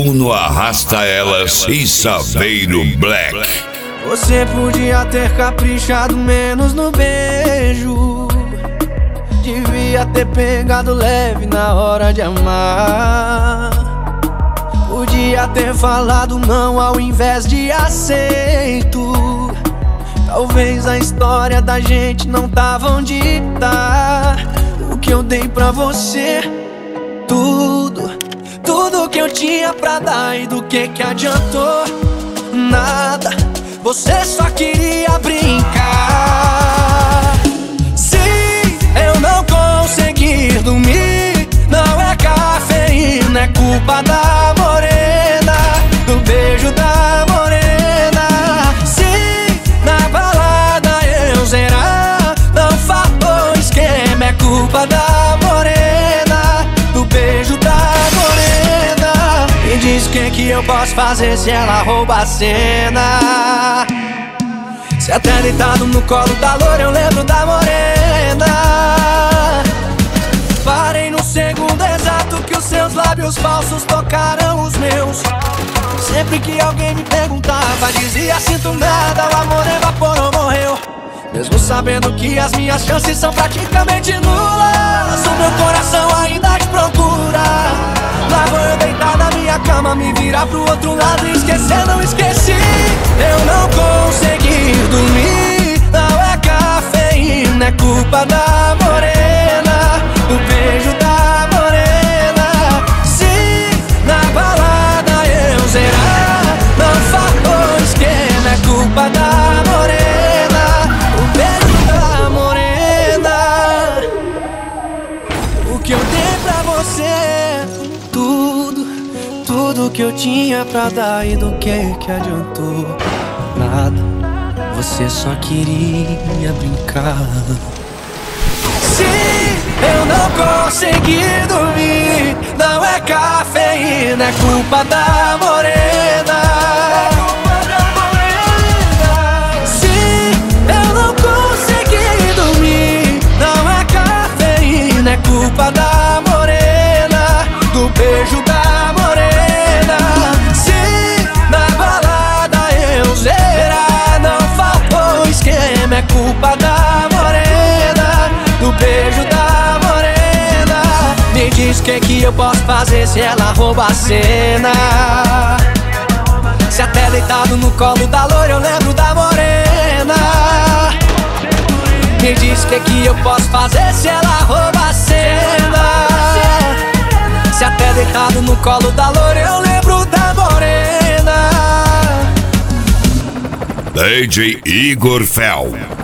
Uno Arrasta Elas e Saveiro Black. Você podia ter caprichado menos no beijo, devia ter pegado leve na hora de amar. Podia ter falado não ao invés de aceito. Talvez a história da gente não tava onde tá. O que eu dei pra você, tudo que eu tinha pra dar, e do que adiantou? Nada, você só queria brincar. Se eu não conseguir dormir, não é cafeína, é culpa da morena, do beijo da morena. Se na balada eu zerar, não faltou esquema, é culpa da morena, do beijo da morena. Me diz o que eu posso fazer se ela rouba a cena. Se até deitado no colo da loura eu lembro da morena. Parei no segundo exato que os seus lábios falsos tocaram os meus. Sempre que alguém me perguntava, dizia sinto nada, o amor evaporou, morreu. Mesmo sabendo que as minhas chances são praticamente nulas, o meu coração ainda te procura. Lá vou eu deitar na minha cama, me virar pro outro lado e esquecer, não esqueci. Eu não consegui dormir, não é cafeína, é culpa da morena, do beijo da morena. Se na balada eu zerar, não faltou esquema, é culpa da morena, o beijo da morena. O que eu dei pra você, tudo que eu tinha pra dar, e do que adiantou? Nada, você só queria brincar. Se eu não conseguir dormir, não é cafeína, é culpa da morena. Se eu não conseguir dormir, não é cafeína, é culpa da morena, do beijo da morena. Se na balada eu zerar, não faltou esquema, é culpa da morena, do beijo da morena. Me diz o que eu posso fazer se ela rouba a cena. Se até deitado no colo da loura eu lembro da morena. Me diz o que eu posso fazer se ela rouba a cena. Se até deitado no colo da loura eu lembro da morena. DJ Igor Fel.